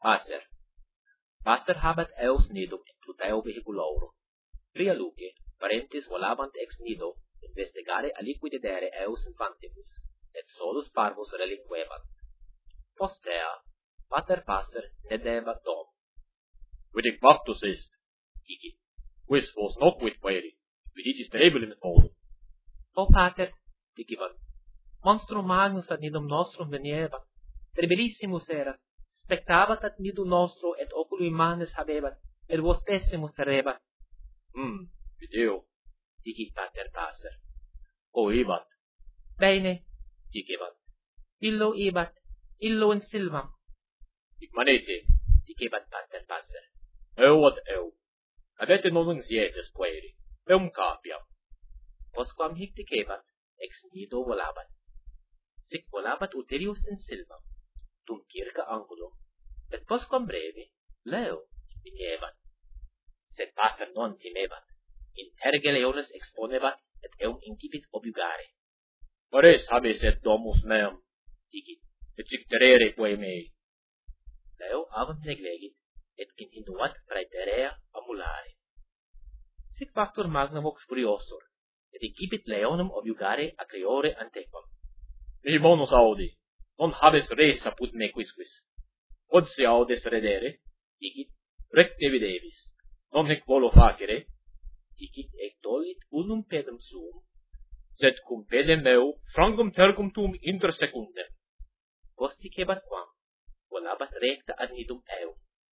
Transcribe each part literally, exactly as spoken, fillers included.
Passer. Passer habat eos nidum in pluteo vehiculorum. Tria luce, parentes volabant ex nido, investigare aliqui dedere eos infantibus, et solus parvus relinquebant. Postea, pater passer nedebat dom. Vidic factus est, Dicit. quis vos noquit pueri, vidicis terebilim in modum. O pater, dicibant, monstrum magnus ad nidum nostrum veniebat, terribilissimus erat, spectabat ad nidum nostro et ocului manes habebat, et vos pessimus terrebat. Hmm, video, Dicit pater passer. o ibat, Bene, dicebant. Illo ibat, illo in silvam, hic manete, dicebant pater passer. eu ad eu. Adete non insietes pueri, eum capiam. Posquam hic dicebant, ex nido volabat. Sic volabat uterius in silvam, tum circa angulum, et posquam brevi, leo viniebat. Sed passer non timebant, in terge leones exponebat, et eum incipit objugare. Pares habes et domus meam, Dicit. et sic terere quae mei. Leo avum neglegit, et continuat praeterea amulare. Sic factor magnum vox furiosur, et incipit leonum objugare acriore antequam. Mihi bonus audi, non habes res apud me quisquis. Quod si audes redere, Dicit. recte videvis, non hic volo facere, Dicit et tollit unum pedum suum, sed cum pedem meu frangum tergum tuum inter secundem. posticebat quam, volabat recta ad nidum eum.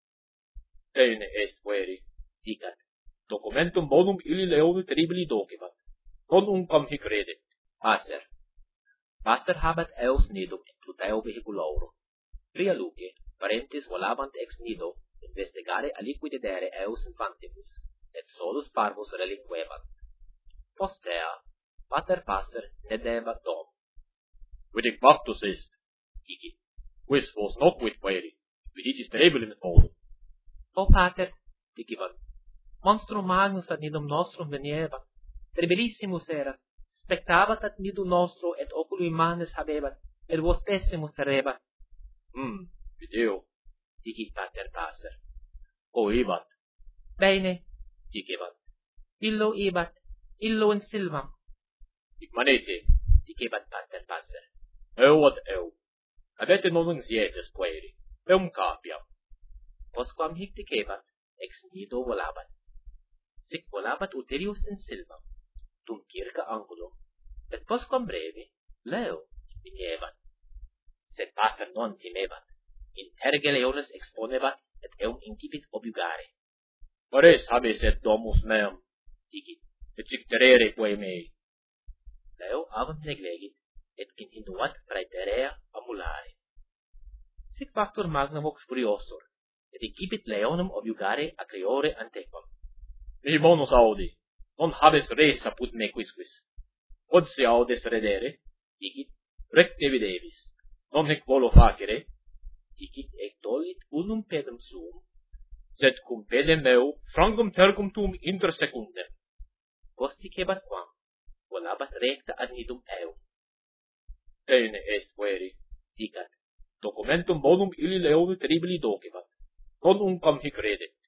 Bene est pueri, Dicat. documentum bonum illi leone terribili docebat, non uncam hic redet. Passer. Passer habat eos nidum in pluteo vehiculorum. Tria luce, parentes volabant ex nido, investigare aliqui dedere eos infantibus, et solus parvus relinquebant. Postea, pater passer nedebat dom. Vidic factus est, Dicit. quis vos noquit pueri, vidicis terebilim in modum. O pater, dicibant, monstrum magnus ad nidum nostrum veniebat, terribilissimus erat, spectabat ad nidum nostro et ocului manes habebat, et vos pessimus terrebat. Hmm, video, Dicit pater passer. o ibat, Bene, dicebant. Illo ibat, illo in silvam, hic manete, dicebant pater passer. eu ad eu. Adete non insietes pueri, eum capiam. Posquam hic dicebant, ex nido volabat. Sic volabat uterius in silvam, tum circa angulum, et posquam brevi, leo viniebat. Sed passer non timebant, in terge leones exponebat, et eum incipit objugare. Pares habes et domus meam, Dicit. et sic terere quae mei. Leo avum neglegit, et continuat praeterea amulare. Sic factor magnum vox furiosur, et incipit leonum objugare acriore antequam. Mihi bonus audi, non habes res apud me quisquis. Quod si audes redere, Dicit. recte videvis, non hic volo facere, Dicit et tollit unum pedum suum, sed cum pedem meu frangum tergum tuum inter secundem. posticebat quam, volabat recta ad nidum eum. Bene est pueri, Dicat. documentum bonum illi leone terribili docebat, non uncam hic redet.